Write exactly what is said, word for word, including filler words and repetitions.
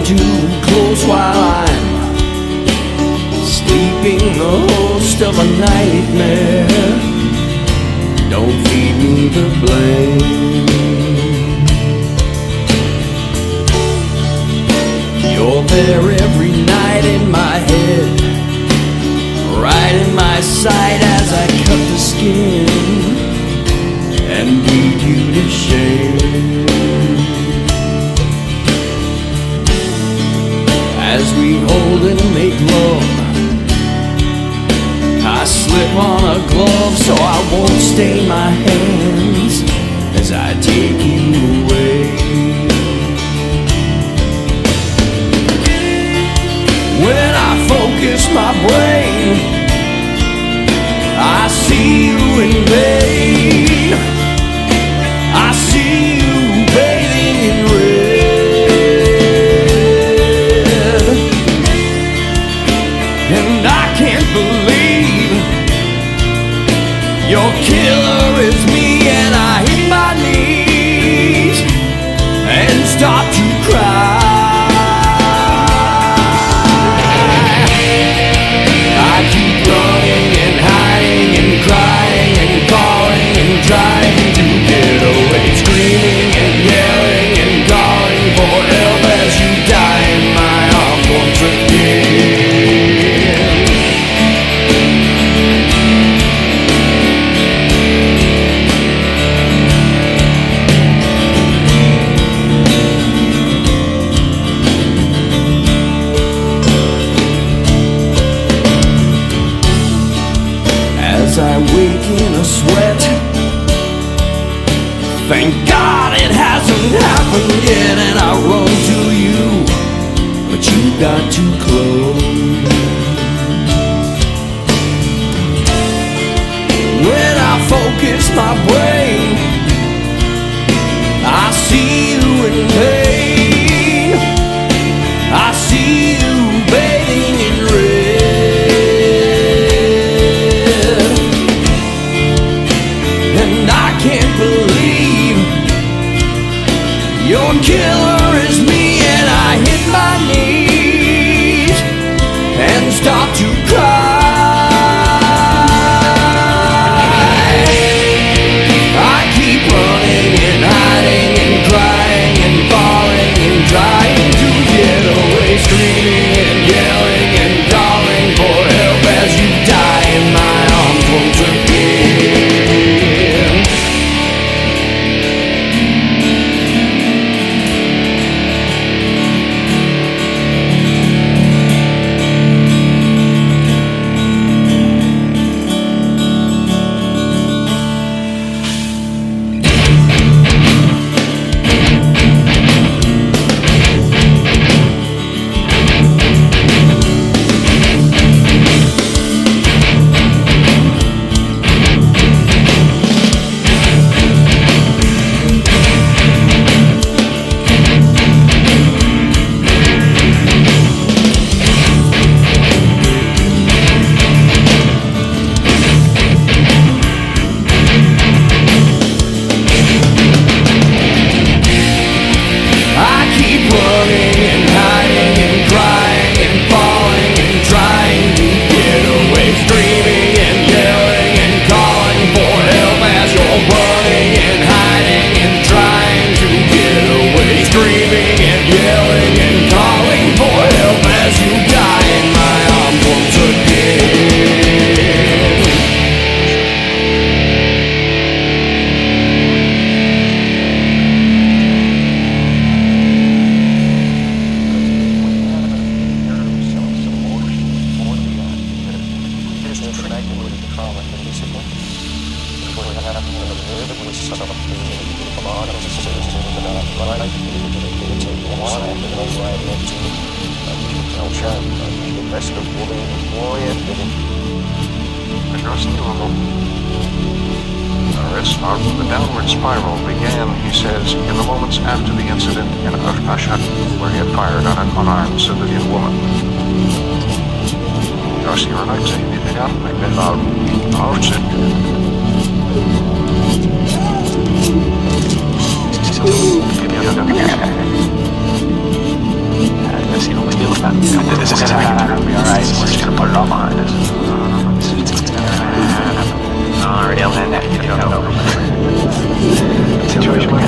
too close while I'm sleeping the host of a nightmare. Don't feed me the blame. You're there every night in my head, right in my sight as I cut the skin and lead you to shame. As we hold and make love, I slip on a glove so I won't stain my hands as I take you away. When I focus my brain, I see you in vain. I see you bathing in red, and I can't believe your killer is me. And I hit my knees and start to cry. I keep running and hiding and crying and calling and trying to get away, screaming and yelling and calling for help as you die in my arms once again. As I wake in a sweat, thank God it hasn't happened yet, and I run to you, but you got too close. When I focus my brain, I see you in pain. I see you bathing in red, and I can't believe your killer is me. And I hit my knees and start to cry. I keep running and hiding and crying and falling and trying to get away, screaming and yelling and calling for help as you die in my arms once again. The downward spiral began, he says, in the moments after the incident in Ashad, where he had fired on an unarmed civilian woman. Yossi Relaxi, ja, ik ben al hoofdzin. this, you know, we deal with that. This is gonna happen, it'll be alright, we're just gonna put it all behind us. It's never gonna happen. Oh, real man, you don't know. Situation